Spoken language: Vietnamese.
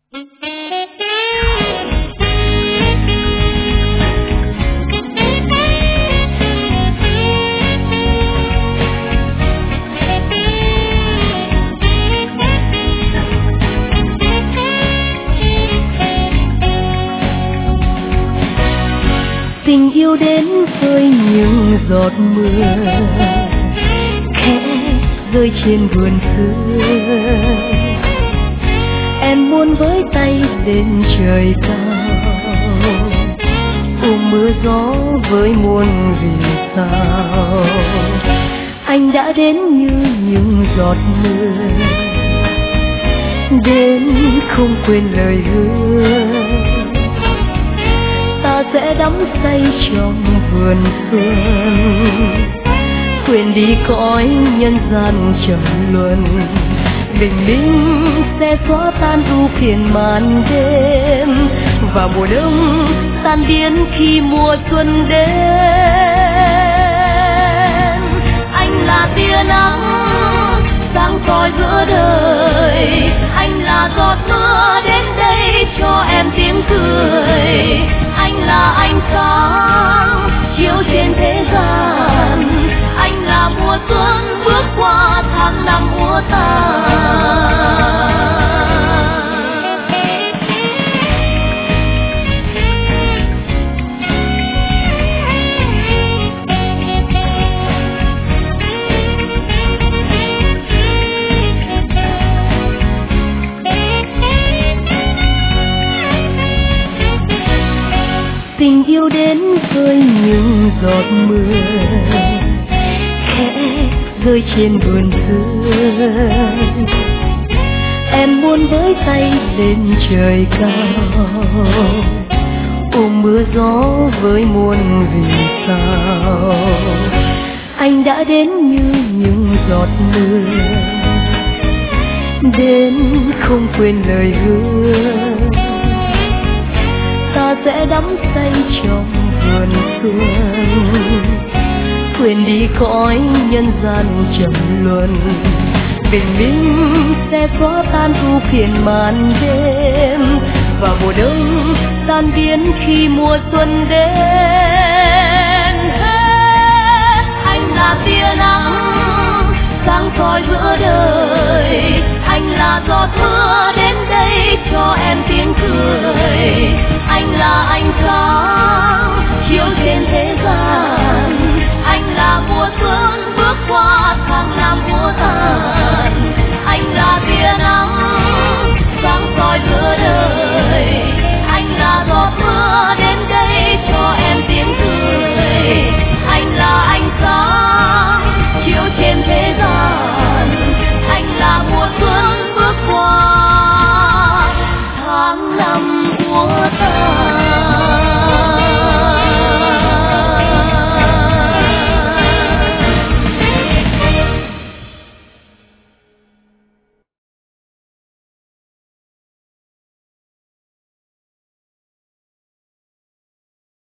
Tình yêu đến với những giọt mưa khẽ rơi trên vườn xưa. Em muốn với tay lên trời cao, ôm mưa gió với muôn vì sao. Anh đã đến như những giọt mưa, đến không quên lời hứa. Ta sẽ đắm say trong vườn xuân, quên đi cõi nhân gian trầm luân. Bình minh sẽ xóa tan ưu phiền màn đêm, và mùa đông tan biến khi mùa xuân đến. Anh là tia nắng sáng soi giữa đời, anh là giọt mưa đến đây cho em tiếng cười. Anh là ánh sáng chiếu trên thế gian, anh là mùa xuân bước qua tháng năm úa tàn. Tình yêu đến với những giọt mưa khẽ rơi trên vườn xưa. Em muốn với tay lên trời cao, ôm mưa gió với muôn vì sao. Anh đã đến như những giọt mưa, đến không quên lời hứa. Ta sẽ đắm say trong vườn xuân, quên đi cõi nhân gian trầm luân. Bình minh sẽ xóa tan ưu phiền màn đêm, và mùa đông tan biến khi mùa xuân đến. Anh là tia nắng sáng soi giữa đời, anh là giọt mưa đến đây cho em tiếng cười. Anh là ánh sáng chiếu trên thế gian, anh là mùa xuân bước qua tháng năm úa tàn. Anh là tia nắng sáng soi giữa đời, anh là giọt mưa đến đây cho em tiếng cười. Anh là ánh sáng chiếu trên thế gian, anh là mùa xuân bước qua tháng năm úa tàn.